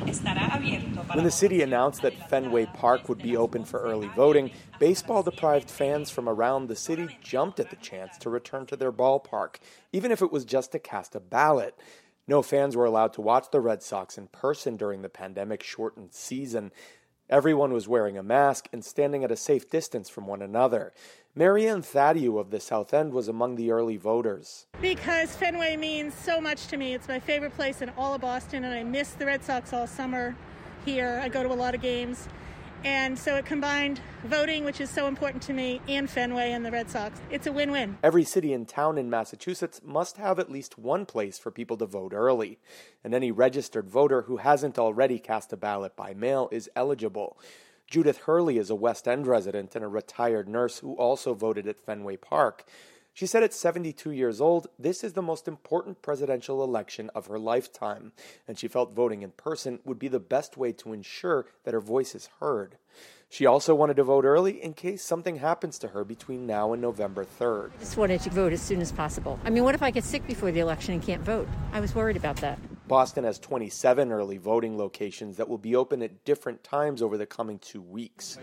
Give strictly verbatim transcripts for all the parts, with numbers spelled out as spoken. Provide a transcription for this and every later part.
estará abierto para. When the city announced that Fenway Park would be open for early voting, baseball-deprived fans from around the city jumped at the chance to return to their ballpark, even if it was just to cast a ballot. No fans were allowed to watch the Red Sox in person during the pandemic-shortened season. Everyone was wearing a mask and standing at a safe distance from one another. Marianne Thaddeau of the South End was among the early voters. Because Fenway means so much to me. It's my favorite place in all of Boston, and I miss the Red Sox all summer here. I go to a lot of games. And so it combined voting, which is so important to me, and Fenway and the Red Sox. It's a win-win. Every city and town in Massachusetts must have at least one place for people to vote early. And any registered voter who hasn't already cast a ballot by mail is eligible. Judith Hurley is a West End resident and a retired nurse who also voted at Fenway Park. She said at seventy-two years old, this is the most important presidential election of her lifetime, and she felt voting in person would be the best way to ensure that her voice is heard. She also wanted to vote early in case something happens to her between now and November third. I just wanted to vote as soon as possible. I mean, what if I get sick before the election and can't vote? I was worried about that. Boston has twenty-seven early voting locations that will be open at different times over the coming two weeks.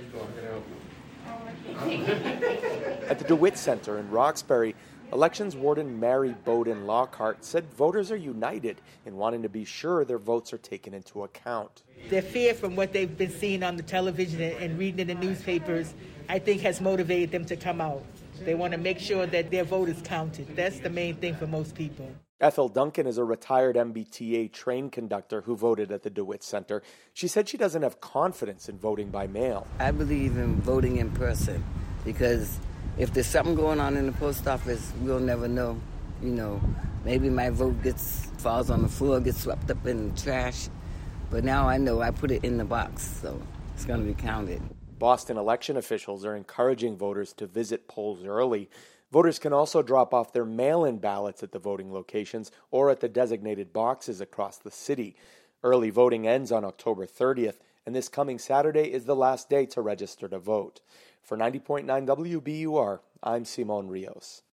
At the DeWitt Center in Roxbury, elections warden Mary Bowden Lockhart said voters are united in wanting to be sure their votes are taken into account. Their fear from what they've been seeing on the television and reading in the newspapers, I think, has motivated them to come out. They want to make sure that their vote is counted. That's the main thing for most people. Ethel Duncan is a retired M B T A train conductor who voted at the DeWitt Center. She said she doesn't have confidence in voting by mail. I believe in voting in person because if there's something going on in the post office, we'll never know. You know, maybe my vote gets falls on the floor, gets swept up in the trash. But now I know I put it in the box, so it's going to be counted. Boston election officials are encouraging voters to visit polls early. Voters can also drop off their mail-in ballots at the voting locations or at the designated boxes across the city. Early voting ends on October thirtieth, and this coming Saturday is the last day to register to vote. For ninety point nine W B U R, I'm Simon Rios.